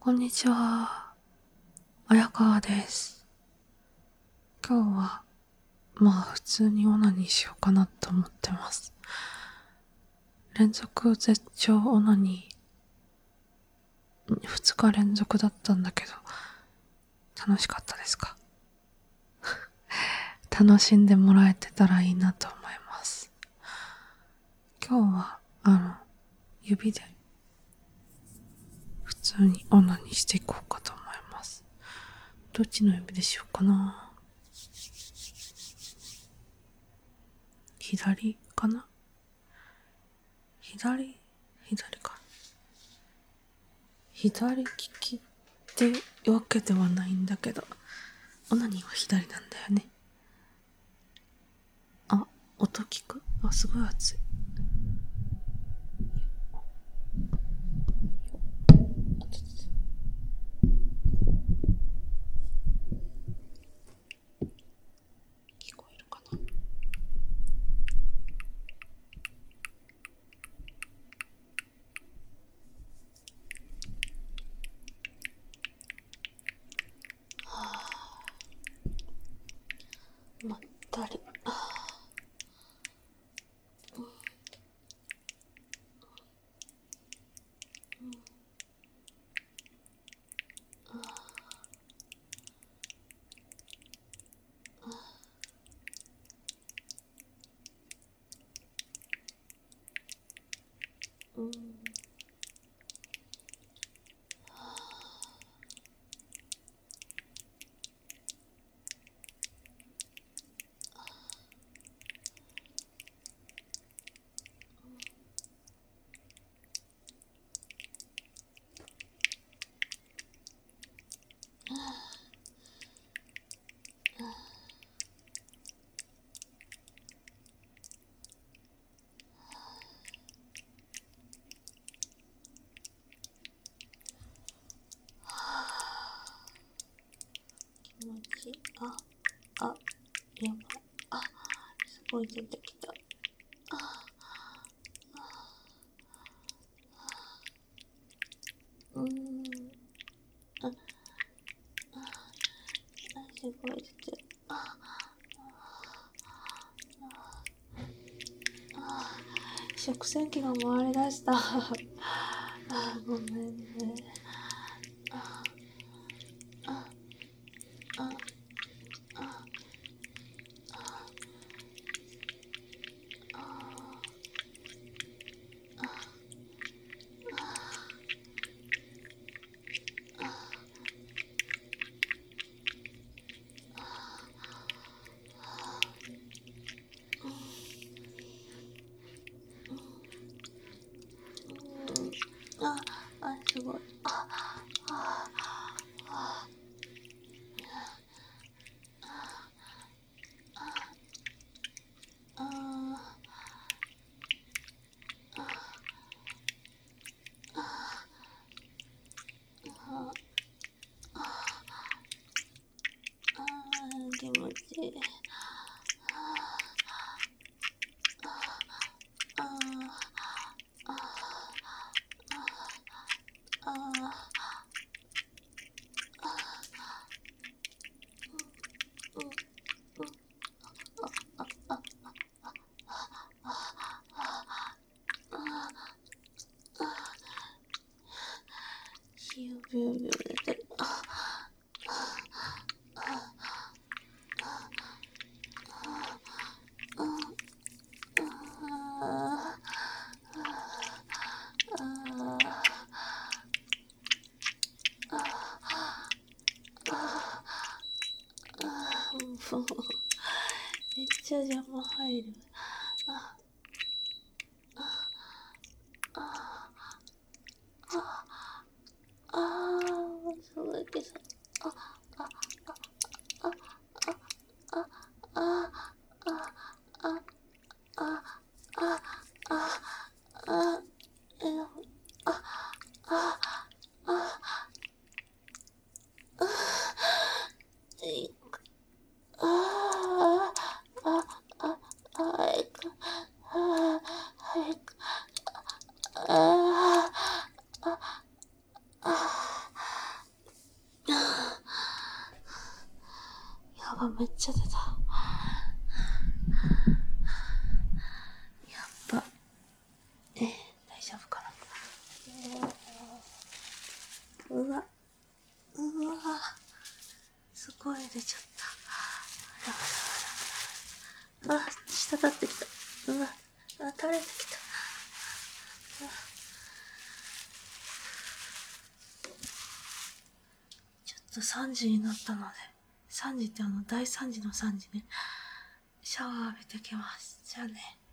こんにちは、綾川です。今日は、普通にオナニーしようかなと思ってます。連続絶頂オナニー、2日連続だったんだけど、楽しかったですか？楽しんでもらえてたらいいなと思います。今日は、指で、普通にオナニーしていこうかと思います。どっちの指でしようかな。左かな？左か。左利きってわけではないんだけど、オナニーは左なんだよね。あ、音聞く？あ、すごい熱い。聞こえるかな？まったり。気持ちいい。やばい。すごい出てきた。すごい出てる。食洗機が回り出した。ごめんね。すごい。気持ちいい。ビュービュービュー出てる。めっちゃ邪魔入る。すごいけど。 がめっちゃ出た。やっぱ、大丈夫かな。うわ、すごい出ちゃった。滴ってきた。垂れてきた。ちょっと3時になったので、3時って大3時の3時ね。シャワー浴びてきます。じゃあね。